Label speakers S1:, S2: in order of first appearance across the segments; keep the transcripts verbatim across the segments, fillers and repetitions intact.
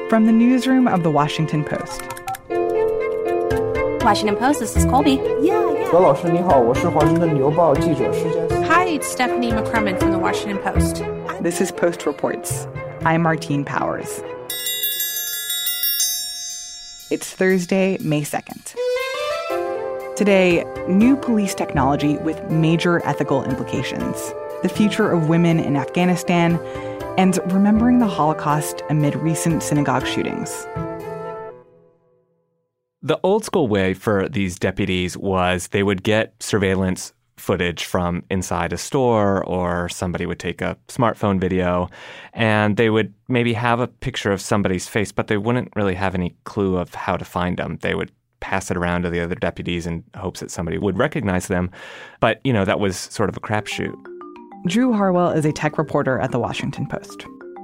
S1: From the newsroom of The Washington Post.
S2: Washington Post, this is Colby.
S3: Yeah, yeah. 何老师你好，我是华盛顿邮报记者施佳。
S4: Hi, it's Stephanie McCrumman from The Washington Post.
S1: This is Post Reports. I'm Martine Powers. It's Thursday, May second. Today, new police technology with major ethical implications, the future of women in Afghanistan, and remembering the Holocaust amid recent synagogue shootings.
S5: The old school way for these deputies was they would get surveillance footage from inside a store, or somebody would take a smartphone video and they would maybe have a picture of somebody's face, but they wouldn't really have any clue of how to find them. They would pass it around to the other deputies in hopes that somebody would recognize them. But, you know, that was sort of a crapshoot.
S1: Drew Harwell is a tech reporter at The Washington Post.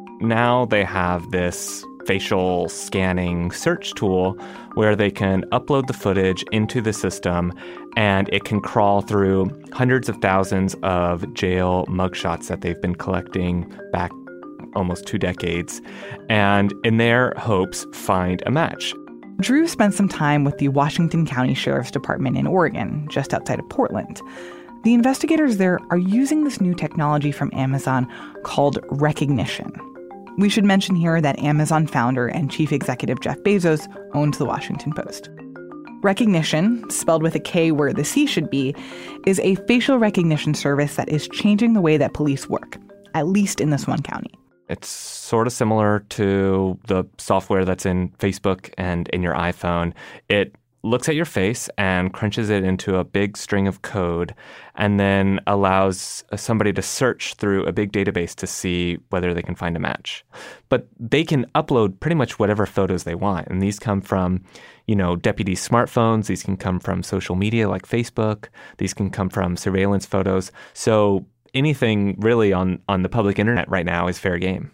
S5: Now they have this facial scanning search tool where they can upload the footage into the system and it can crawl through hundreds of thousands of jail mugshots that they've been collecting back almost two decades, and in their hopes find a match.
S1: Drew spent some time with the Washington County Sheriff's Department in Oregon, just outside of Portland. The investigators there are using this new technology from Amazon called Rekognition. We should mention here that Amazon founder and chief executive Jeff Bezos owns The Washington Post. Rekognition, spelled with a K where the C should be, is a facial recognition service that is changing the way that police work, at least in this one county.
S5: It's sort of similar to the software that's in Facebook and in your iPhone. It looks at your face and crunches it into a big string of code and then allows somebody to search through a big database to see whether they can find a match. But they can upload pretty much whatever photos they want. And these come from, you know, deputies' smartphones. These can come from social media like Facebook. These can come from surveillance photos. So anything really on, on the public internet right now is fair game.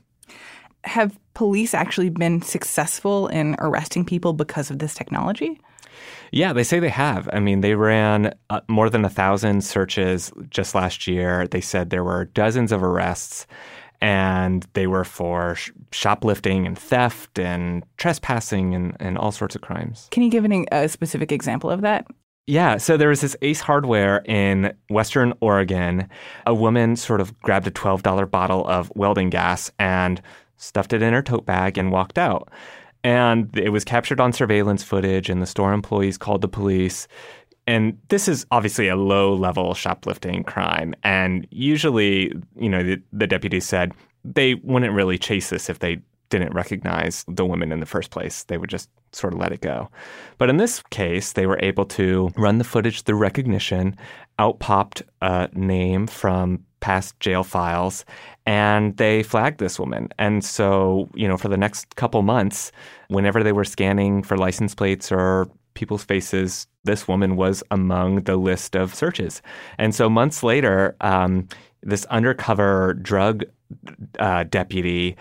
S1: Have police actually been successful in arresting people because of this technology?
S5: Yeah, they say they have. I mean, they ran uh, more than a thousand searches just last year. They said there were dozens of arrests, and they were for sh- shoplifting and theft and trespassing and, and all sorts of crimes.
S1: Can you give an, a specific example of that?
S5: Yeah, so there was this Ace Hardware in Western Oregon. A woman sort of grabbed a twelve dollars bottle of welding gas and stuffed it in her tote bag and walked out. And it was captured on surveillance footage, and the store employees called the police. And this is obviously a low-level shoplifting crime. And usually, you know, the, the deputies said they wouldn't really chase this if they didn't recognize the woman in the first place. They would just sort of let it go. But in this case, they were able to run the footage through Rekognition, out popped a name from past jail files, and they flagged this woman. And so, you know, for the next couple months, whenever they were scanning for license plates or people's faces, this woman was among the list of searches. And so months later, um, this undercover drug uh, deputy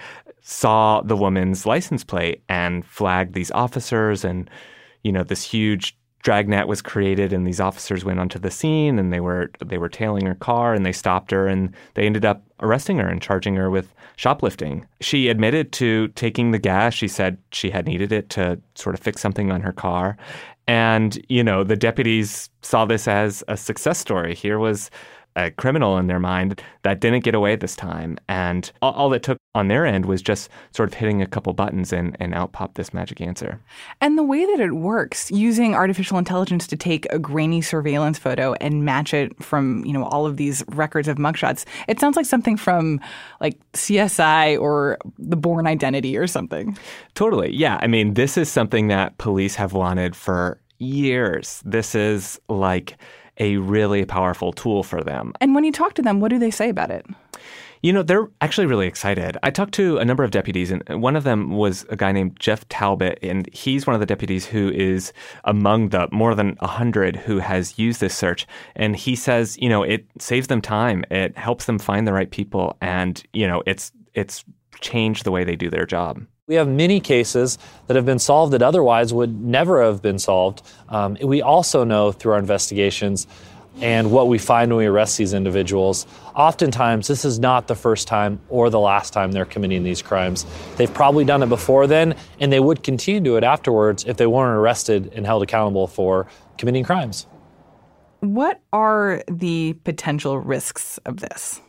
S5: saw the woman's license plate and flagged these officers, and, you know, this huge dragnet was created, and these officers went onto the scene, and they were they were tailing her car, and they stopped her, and they ended up arresting her and charging her with shoplifting. She admitted to taking the gas. She said she had needed it to sort of fix something on her car. And, you know, the deputies saw this as a success story. Here was a criminal in their mind that didn't get away this time. And all, all it took on their end was just sort of hitting a couple buttons and, and out popped this magic answer.
S1: And the way that it works, using artificial intelligence to take a grainy surveillance photo and match it from, you know, all of these records of mugshots, it sounds like something from like C S I or The Bourne Identity or something.
S5: Totally. Yeah. I mean, this is something that police have wanted for years. This is like a really powerful tool for them.
S1: And when you talk to them, what do they say about it?
S5: You know, they're actually really excited. I talked to a number of deputies, and one of them was a guy named Jeff Talbot, and he's one of the deputies who is among the more than one hundred who has used this search. And he says, you know, it saves them time. It helps them find the right people, and, you know, it's it's changed the way they do their job.
S6: We have many cases that have been solved that otherwise would never have been solved. Um, we also know through our investigations and what we find when we arrest these individuals, oftentimes this is not the first time or the last time they're committing these crimes. They've probably done it before then, and they would continue to do it afterwards if they weren't arrested and held accountable for committing crimes.
S1: What are the potential risks of this?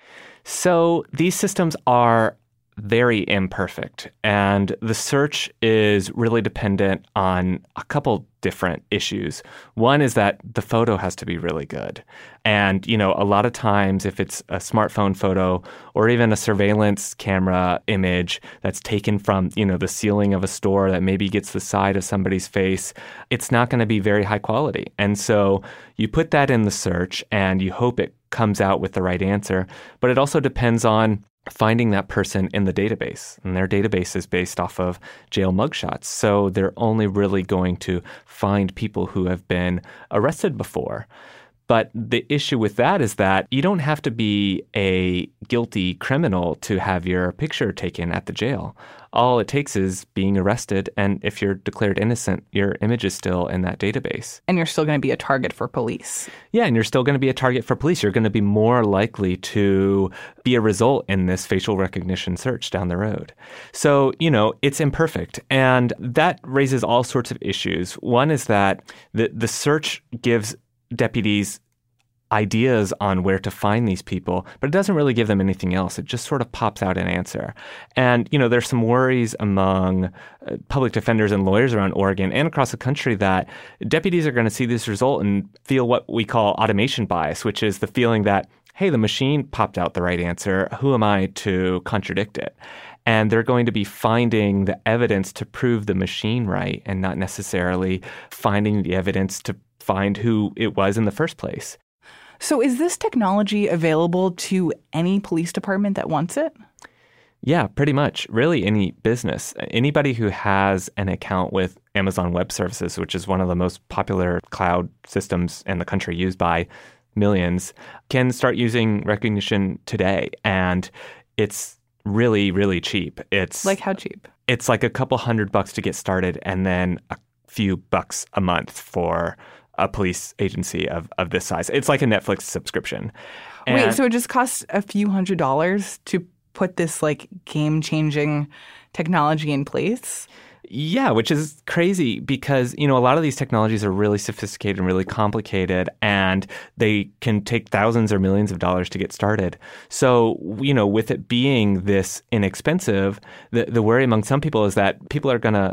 S5: So these systems are very imperfect, and the search is really dependent on a couple different issues. One is that the photo has to be really good. And, you know, a lot of times if it's a smartphone photo or even a surveillance camera image that's taken from, you know, the ceiling of a store that maybe gets the side of somebody's face, it's not going to be very high quality. And so you put that in the search and you hope it comes out with the right answer. But it also depends on finding that person in the database. And their database is based off of jail mugshots. So they're only really going to find people who have been arrested before. But the issue with that is that you don't have to be a guilty criminal to have your picture taken at the jail. All it takes is being arrested, and if you're declared innocent, your image is still in that database.
S1: And you're still going to be a target for police.
S5: Yeah, and you're still going to be a target for police. You're going to be more likely to be a result in this facial recognition search down the road. So, you know, it's imperfect, and that raises all sorts of issues. One is that the, the search gives deputies ideas on where to find these people, but it doesn't really give them anything else. It just sort of pops out an answer. And, you know, there's some worries among uh, public defenders and lawyers around Oregon and across the country that deputies are going to see this result and feel what we call automation bias, which is the feeling that, hey, the machine popped out the right answer. Who am I to contradict it? And they're going to be finding the evidence to prove the machine right and not necessarily finding the evidence to find who it was in the first place.
S1: So is this technology available to any police department that wants it?
S5: Yeah, pretty much. Really any business. Anybody who has an account with Amazon Web Services, which is one of the most popular cloud systems in the country used by millions, can start using Rekognition today. And it's really, really cheap. It's
S1: like how cheap?
S5: It's like a couple hundred bucks to get started and then a few bucks a month for a police agency of, of this size. It's like a Netflix subscription. And
S1: Wait, so it just costs a few hundred dollars to put this like game-changing technology in place?
S5: Yeah, which is crazy because, you know, a lot of these technologies are really sophisticated and really complicated, and they can take thousands or millions of dollars to get started. So, you know, with it being this inexpensive, the, the worry among some people is that people are going to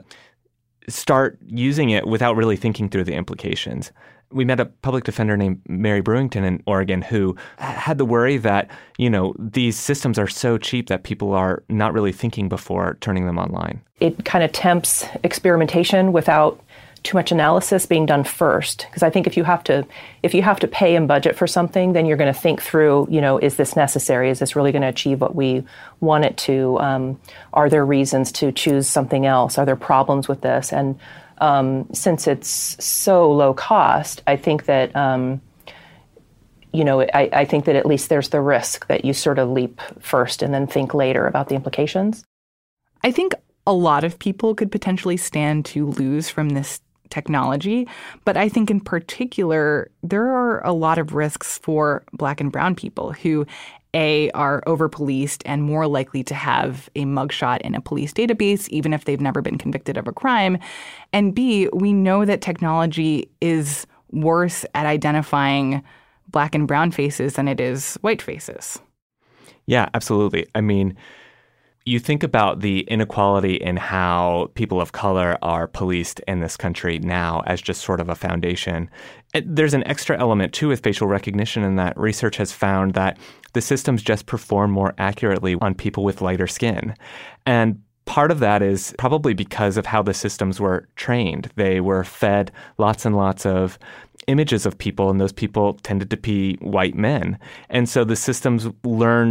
S5: start using it without really thinking through the implications. We met a public defender named Mary Brewington in Oregon who had the worry that, you know, these systems are so cheap that people are not really thinking before turning them online.
S2: It kind of tempts experimentation without too much analysis being done first. Because I think if you have to if you have to pay and budget for something, then you're going to think through, you know, is this necessary? Is this really going to achieve what we want it to? Um, are there reasons to choose something else? Are there problems with this? And um, since it's so low cost, I think that, um, you know, I, I think that at least there's the risk that you sort of leap first and then think later about the implications.
S1: I think a lot of people could potentially stand to lose from this technology, but I think in particular, there are a lot of risks for Black and brown people who, A, are over-policed and more likely to have a mugshot in a police database, even if they've never been convicted of a crime, and B, we know that technology is worse at identifying Black and brown faces than it is white faces.
S5: Yeah, absolutely. I mean, you think about the inequality in how people of color are policed in this country now as just sort of a foundation. There's an extra element, too, with facial recognition in that research has found that the systems just perform more accurately on people with lighter skin. And part of that is probably because of how the systems were trained. They were fed lots and lots of images of people, and those people tended to be white men. And so the systems learned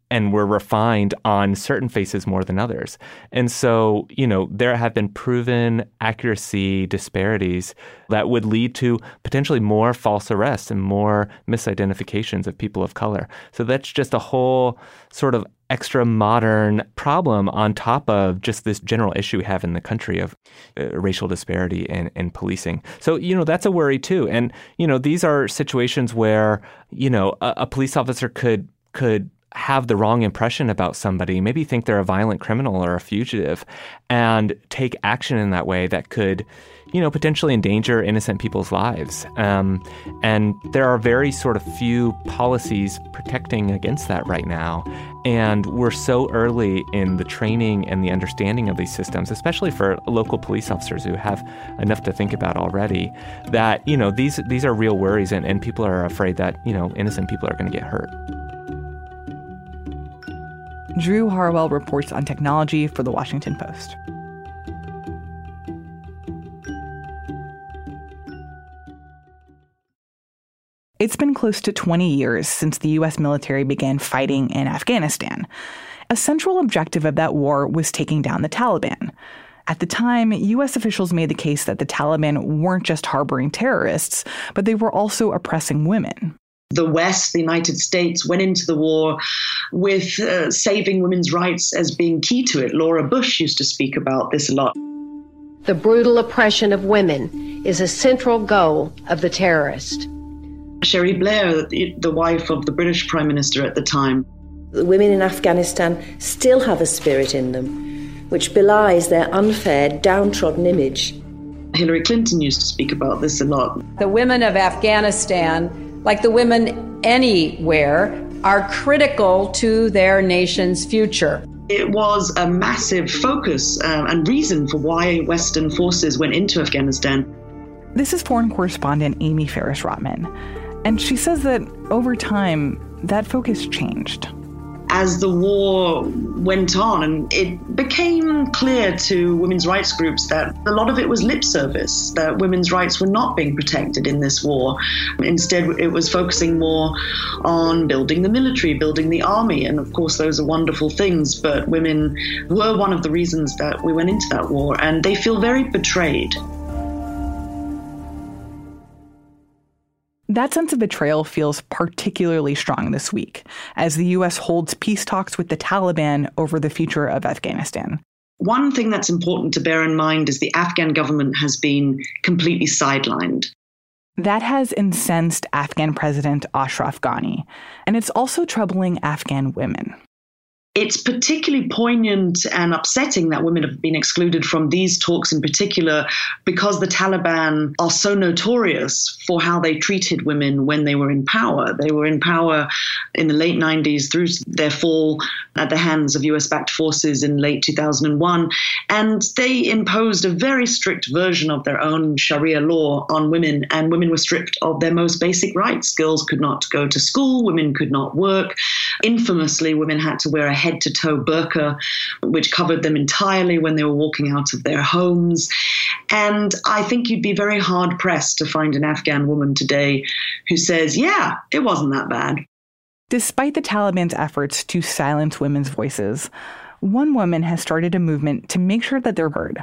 S5: and were refined on certain faces more than others. And so, you know, there have been proven accuracy disparities that would lead to potentially more false arrests and more misidentifications of people of color. So that's just a whole sort of extra modern problem on top of just this general issue we have in the country of uh, racial disparity in, in policing. So, you know, that's a worry too. And, you know, these are situations where, you know, a, a police officer could could have the wrong impression about somebody, maybe think they're a violent criminal or a fugitive, and take action in that way that could, you know, potentially endanger innocent people's lives. Um, and there are very sort of few policies protecting against that right now. And we're so early in the training and the understanding of these systems, especially for local police officers who have enough to think about already, that, you know, these these are real worries, and, and people are afraid that, you know, innocent people are going to get hurt.
S1: Drew Harwell reports on technology for The Washington Post. It's been close to twenty years since the U S military began fighting in Afghanistan. A central objective of that war was taking down the Taliban. At the time, U S officials made the case that the Taliban weren't just harboring terrorists, but they were also oppressing women.
S7: The West, the United States, went into the war with uh, saving women's rights as being key to it. Laura Bush used to speak about this a lot.
S8: The brutal oppression of women is a central goal of the terrorist.
S7: Cherie Blair, the wife of the British Prime Minister at the time.
S9: The women in Afghanistan still have a spirit in them, which belies their unfair, downtrodden image.
S7: Hillary Clinton used to speak about this a lot.
S10: The women of Afghanistan, like the women anywhere, are critical to their nation's future.
S7: It was a massive focus uh, and reason for why Western forces went into Afghanistan.
S1: This is foreign correspondent Amy Ferris-Rotman, and she says that over time, that focus changed.
S7: As the war went on, and it became clear to women's rights groups that a lot of it was lip service, that women's rights were not being protected in this war. Instead, it was focusing more on building the military, building the army, and of course those are wonderful things, but women were one of the reasons that we went into that war, and they feel very betrayed.
S1: That sense of betrayal feels particularly strong this week, as the U S holds peace talks with the Taliban over the future of Afghanistan.
S7: One thing that's important to bear in mind is the Afghan government has been completely sidelined.
S1: That has incensed Afghan President Ashraf Ghani, and it's also troubling Afghan women.
S7: It's particularly poignant and upsetting that women have been excluded from these talks in particular because the Taliban are so notorious for how they treated women when they were in power. They were in power in the late nineties through their fall at the hands of U S-backed forces in late two thousand one, and they imposed a very strict version of their own Sharia law on women, and women were stripped of their most basic rights. Girls could not go to school, women could not work. Infamously, women had to wear a head-to-toe burqa, which covered them entirely when they were walking out of their homes. And I think you'd be very hard-pressed to find an Afghan woman today who says, yeah, it wasn't that bad.
S1: Despite the Taliban's efforts to silence women's voices, one woman has started a movement to make sure that they're heard.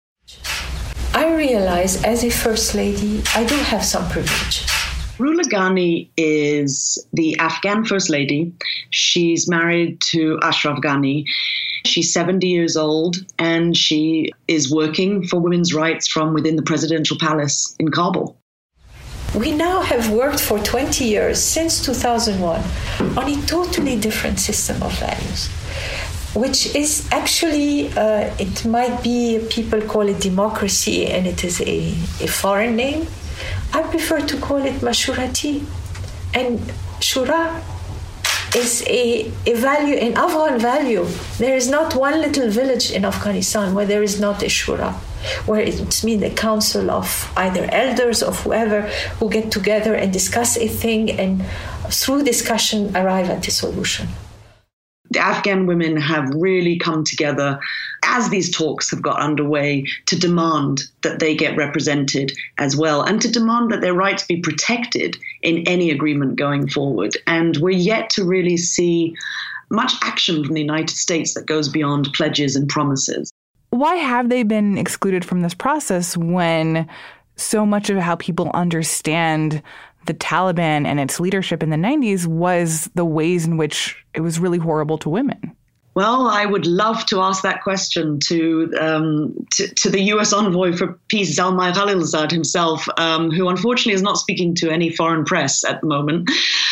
S11: I realize as a First Lady, I do have some privilege.
S7: Ruhollah Ghani is the Afghan First Lady. She's married to Ashraf Ghani. She's seventy years old, and she is working for women's rights from within the presidential palace in Kabul.
S11: We now have worked for twenty years, since two thousand one, on a totally different system of values, which is actually, uh, it might be, people call it democracy, and it is a, a foreign name. I prefer to call it Mashurati. And Shura is a, a value, an Afghan value. There is not one little village in Afghanistan where there is not a Shura, where it's mean the council of either elders or whoever who get together and discuss a thing and through discussion arrive at a solution.
S7: The Afghan women have really come together as these talks have got underway to demand that they get represented as well, and to demand that their rights be protected in any agreement going forward. And we're yet to really see much action from the United States that goes beyond pledges and promises.
S1: Why have they been excluded from this process when so much of how people understand the Taliban and its leadership in the nineties was the ways in which it was really horrible to women?
S7: Well, I would love to ask that question to um, to, to the U S envoy for peace, Zalmay Khalilzad himself, um, who unfortunately is not speaking to any foreign press at the moment.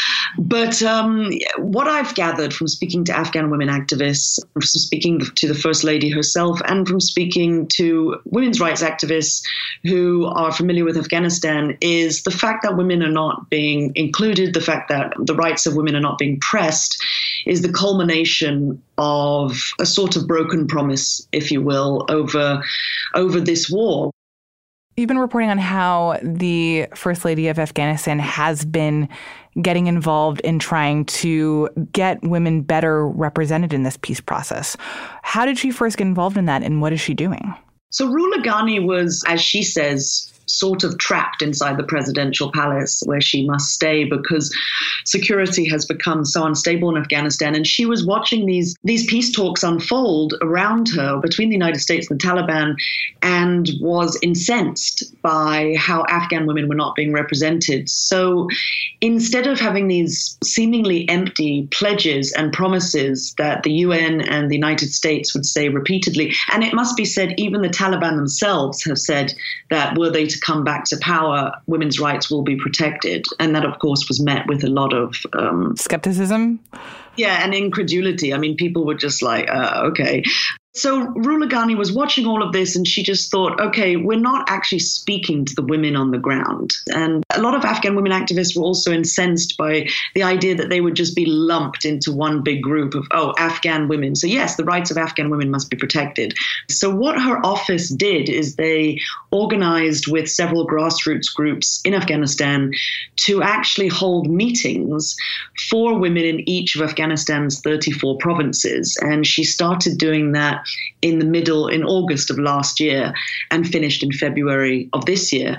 S7: But um, what I've gathered from speaking to Afghan women activists, from speaking to the First Lady herself, and from speaking to women's rights activists who are familiar with Afghanistan, is the fact that women are not being included, the fact that the rights of women are not being pressed, is the culmination of a sort of broken promise, if you will, over over this war.
S1: You've been reporting on how the First Lady of Afghanistan has been getting involved in trying to get women better represented in this peace process. How did she first get involved in that, and what is she doing?
S7: So Ruhollah Ghani was, as she says, sort of trapped inside the presidential palace where she must stay because security has become so unstable in Afghanistan. And she was watching these, these peace talks unfold around her between the United States and the Taliban, and was incensed by how Afghan women were not being represented. So instead of having these seemingly empty pledges and promises that the U N and the United States would say repeatedly, and it must be said, even the Taliban themselves have said that were they to come back to power, women's rights will be protected. And that, of course, was met with a lot of um,
S1: skepticism.
S7: Yeah, and incredulity. I mean, people were just like, uh, okay. So Ruhollah Ghani was watching all of this, and she just thought, okay, we're not actually speaking to the women on the ground. And a lot of Afghan women activists were also incensed by the idea that they would just be lumped into one big group of, oh, Afghan women. So yes, the rights of Afghan women must be protected. So what her office did is they organized with several grassroots groups in Afghanistan to actually hold meetings for women in each of Afghanistan's thirty-four provinces. And she started doing that in the middle, in August of last year, and finished in February of this year.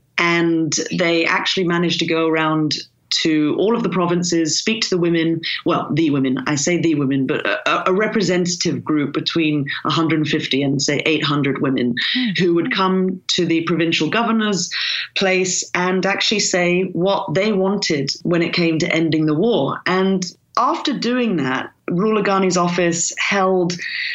S7: And they actually managed to go around to all of the provinces, speak to the women, well, the women, I say the women, but a, a representative group between one hundred fifty and, say, eight hundred women mm. who would come to the provincial governor's place and actually say what they wanted when it came to ending the war. And after doing that, Ruhollah Ghani's office held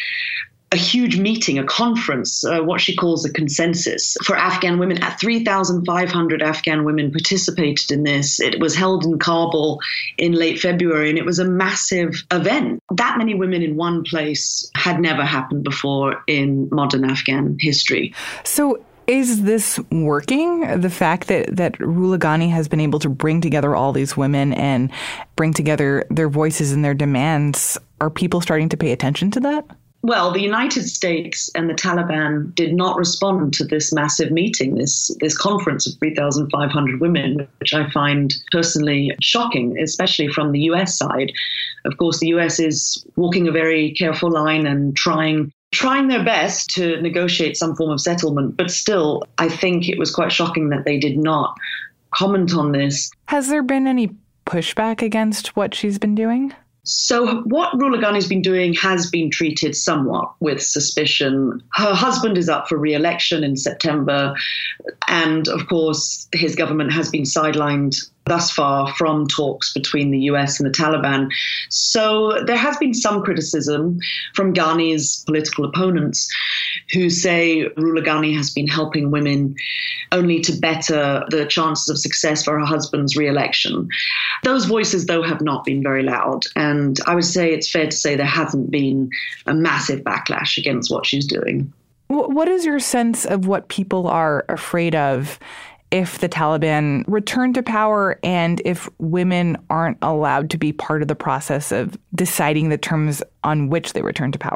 S7: a huge meeting, a conference, uh, what she calls a consensus for Afghan women. At three thousand five hundred Afghan women participated in this. It was held in Kabul in late February, and it was a massive event. That many women in one place had never happened before in modern Afghan history.
S1: So is this working? The fact that, that Ruhollah Ghani has been able to bring together all these women and bring together their voices and their demands, are people starting to pay attention to that?
S7: Well, the United States and the Taliban did not respond to this massive meeting, this this conference of three thousand five hundred women, which I find personally shocking, especially from the U S side. Of course, the U S is walking a very careful line and trying trying their best to negotiate some form of settlement. But still, I think it was quite shocking that they did not comment on this.
S1: Has there been any pushback against what she's been doing?
S7: So what Ruhollah Ghani has been doing has been treated somewhat with suspicion. Her husband is up for re-election in September. And of course, his government has been sidelined thus far from talks between the U S and the Taliban. So there has been some criticism from Ghani's political opponents who say Ruhollah Ghani has been helping women only to better the chances of success for her husband's re-election. Those voices, though, have not been very loud. And I would say it's fair to say there hasn't been a massive backlash against what she's doing.
S1: What is your sense of what people are afraid of if the Taliban return to power and if women aren't allowed to be part of the process of deciding the terms on which they return to power?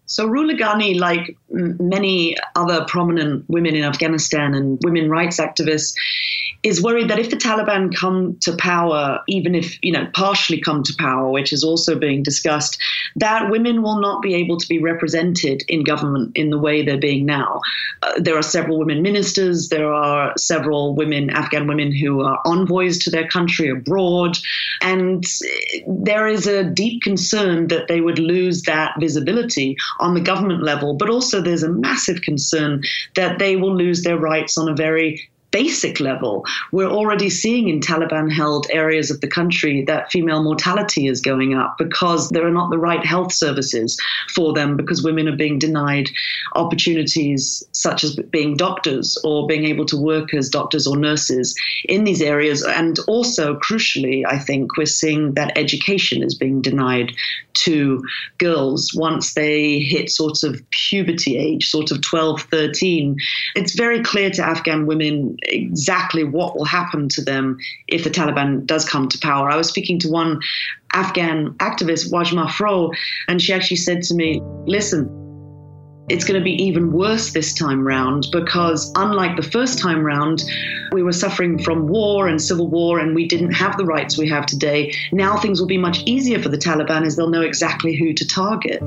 S7: So Ruhollah Ghani, like many other prominent women in Afghanistan and women rights activists, is worried that if the Taliban come to power, even if, you know, partially come to power, which is also being discussed, that women will not be able to be represented in government in the way they're being now. Uh, there are several women ministers. There are several women, Afghan women, who are envoys to their country abroad. And there is a deep concern that they would lose that visibility on the government level. But also there's a massive concern that they will lose their rights on a very basic level. We're already seeing in Taliban-held areas of the country that female mortality is going up because there are not the right health services for them, because women are being denied opportunities such as being doctors or being able to work as doctors or nurses in these areas. And also, crucially, I think we're seeing that education is being denied to girls once they hit sort of puberty age, sort of twelve, thirteen. It's very clear to Afghan women exactly what will happen to them if the Taliban does come to power. I was speaking to one Afghan activist, Wajma Fro, and she actually said to me, listen, it's going to be even worse this time round because unlike the first time round, we were suffering from war and civil war and we didn't have the rights we have today. Now things will be much easier for the Taliban as they'll know exactly who to target.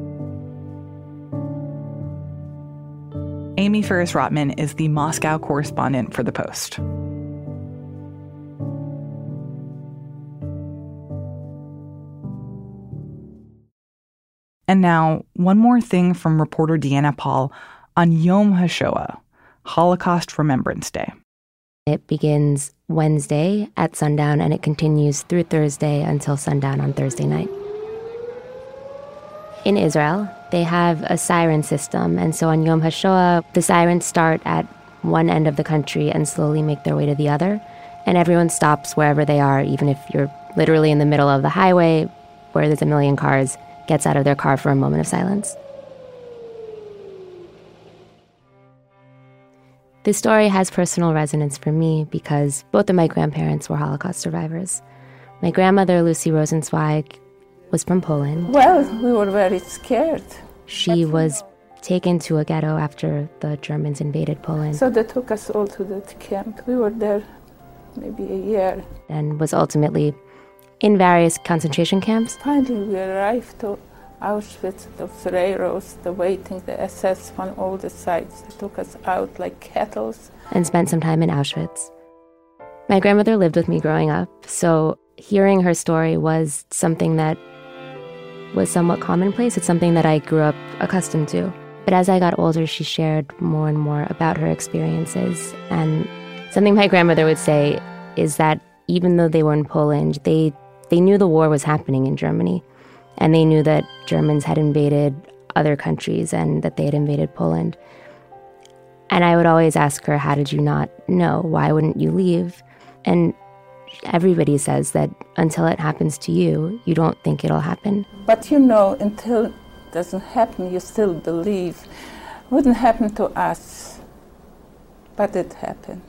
S1: Amy Farris-Rotman is the Moscow correspondent for The Post. And now, one more thing from reporter Deanna Paul on Yom HaShoah, Holocaust Remembrance Day.
S12: It begins Wednesday at sundown and it continues through Thursday until sundown on Thursday night. In Israel, they have a siren system, and so on Yom HaShoah, the sirens start at one end of the country and slowly make their way to the other, and everyone stops wherever they are, even if you're literally in the middle of the highway where there's a million cars, gets out of their car for a moment of silence. This story has personal resonance for me because both of my grandparents were Holocaust survivors. My grandmother, Lucy Rosenzweig, was from Poland.
S11: Well, we were very scared.
S12: She was taken to a ghetto after the Germans invaded Poland.
S11: So they took us all to that camp. We were there maybe a year.
S12: And was ultimately in various concentration camps.
S11: Finally, we arrived to Auschwitz, the Freros, the waiting, the S S on all the sides. They took us out like cattle.
S12: And spent some time in Auschwitz. My grandmother lived with me growing up, so hearing her story was something that was somewhat commonplace. It's something that I grew up accustomed to. But as I got older, she shared more and more about her experiences. And something my grandmother would say is that even though they were in Poland, they, they knew the war was happening in Germany. And they knew that Germans had invaded other countries and that they had invaded Poland. And I would always ask her, how did you not know? Why wouldn't you leave? And everybody says that until it happens to you, you don't think it'll happen.
S11: But you know, until it doesn't happen, you still believe. It wouldn't happen to us, but it happened.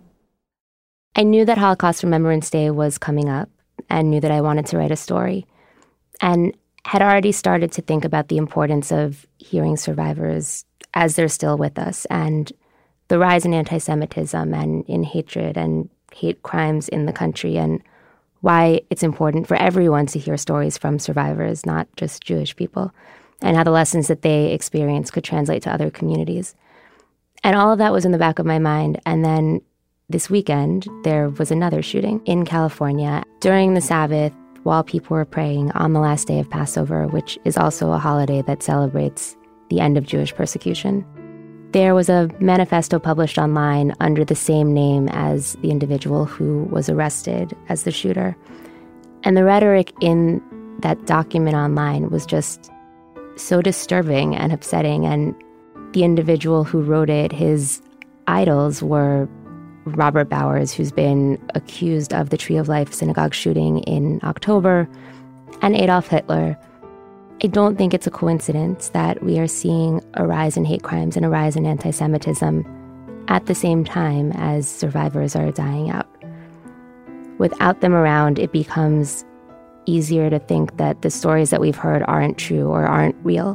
S12: I knew that Holocaust Remembrance Day was coming up and knew that I wanted to write a story, and had already started to think about the importance of hearing survivors as they're still with us, and the rise in anti-Semitism and in hatred and hate crimes in the country, and why it's important for everyone to hear stories from survivors, not just Jewish people, and how the lessons that they experience could translate to other communities. And all of that was in the back of my mind. And then this weekend, there was another shooting in California during the Sabbath while people were praying on the last day of Passover, which is also a holiday that celebrates the end of Jewish persecution. There was a manifesto published online under the same name as the individual who was arrested as the shooter. And the rhetoric in that document online was just so disturbing and upsetting. And the individual who wrote it, his idols were Robert Bowers, who's been accused of the Tree of Life synagogue shooting in October, and Adolf Hitler. I don't think it's a coincidence that we are seeing a rise in hate crimes and a rise in anti-Semitism at the same time as survivors are dying out. Without them around, it becomes easier to think that the stories that we've heard aren't true or aren't real,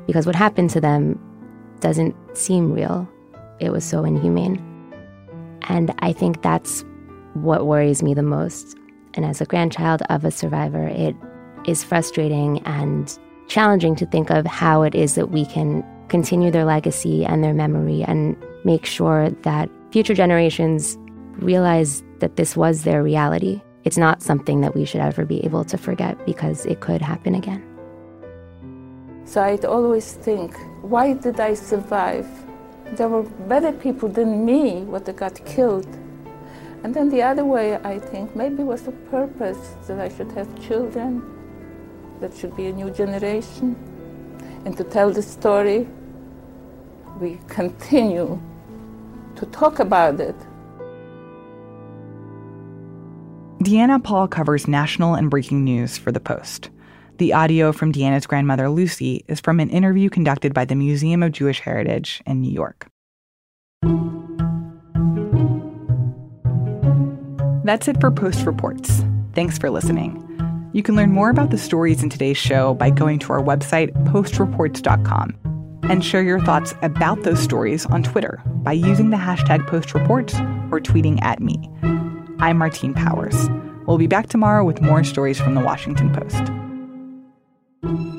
S12: because what happened to them doesn't seem real. It was so inhumane. And I think that's what worries me the most. And as a grandchild of a survivor, it is frustrating and challenging to think of how it is that we can continue their legacy and their memory and make sure that future generations realize that this was their reality. It's not something that we should ever be able to forget because it could happen again.
S13: So I'd always think, why did I survive? There were better people than me that got killed. And then the other way, I think, maybe was the purpose that I should have children, that should be a new generation, and to tell the story, we continue to talk about it.
S1: Deanna Paul covers national and breaking news for The Post. The audio from Deanna's grandmother, Lucy, is from an interview conducted by the Museum of Jewish Heritage in New York. That's it for Post Reports. Thanks for listening. You can learn more about the stories in today's show by going to our website, post reports dot com, and share your thoughts about those stories on Twitter by using the hashtag PostReports or tweeting at me. I'm Martine Powers. We'll be back tomorrow with more stories from the Washington Post.